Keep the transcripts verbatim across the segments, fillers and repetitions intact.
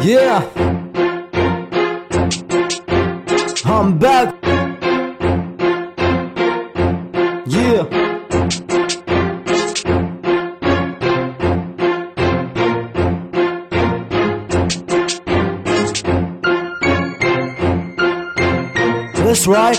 Yeah, I'm back. Yeah. That's right.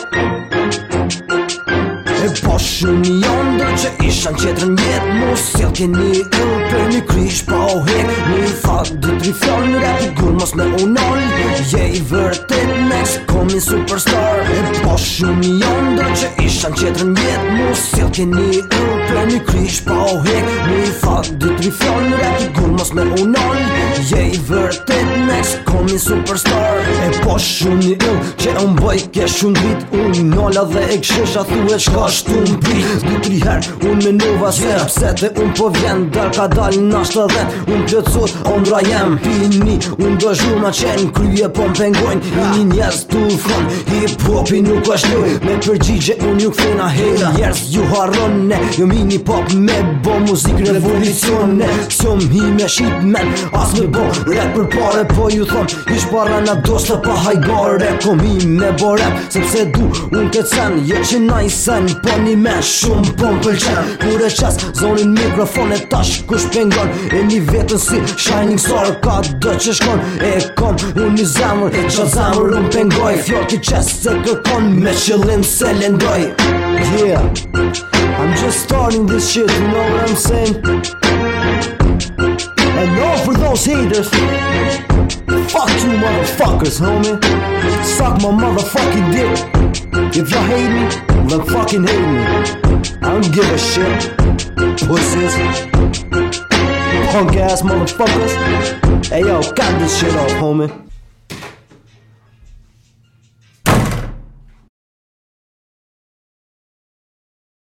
E po shumë jondër që ishan qetrën jetë Mos sjell keni ill për një krysh pa o hek Një fat dy tri fjall në rap i gur mos me unol Je i vërtet next coming superstar E po shumë jondër që ishan qetrën jetë Mos sjell keni ill për një krysh pa o hek Një fat dy tri fjall në rap i gur mos me unol Je i vërtet next coming superstar E po shumë ill që unë bëj ke shumë drit Unë nolla dhe e kshesha thuet shka shtu m'prit Dë tri her unë menova se Pse te unë po vjen Dar ka dal nashtë dhe Unë plëtsot ondra jem Pini unë do zhuma qenë Kryje po m'pengojnë I një njerës tu fron Hip hopi nuk është loj Me përgjigje unë ju këthena hejra Njerës ju harrone Jo mini pop me bo muzik revolucione S'jo m'hi me shit men As me bo rap për pare Po ju thon Ish para na dosta pa hajgare Kom hi me bo rap Sepse du unë këtë sen Jo që na i sen Po një me shumë po m'pëlqen Kur e qas zonin mikrofon e tash kush pengon E një vetën si shining star Ka dë që shkon E kom unë një zemër Qa zemër unë pengoj Fjall ki qes se kërkon Me qëllim se lendoj Yeah I'm just starting this shit You know what I'm saying And all for those haters Fuck you motherfuckers homie Suck my motherfucking dick If y'all hate me Then fucking hate me I don't give a shit Pussies Punk ass motherfuckers Hey yo, cut this shit off homie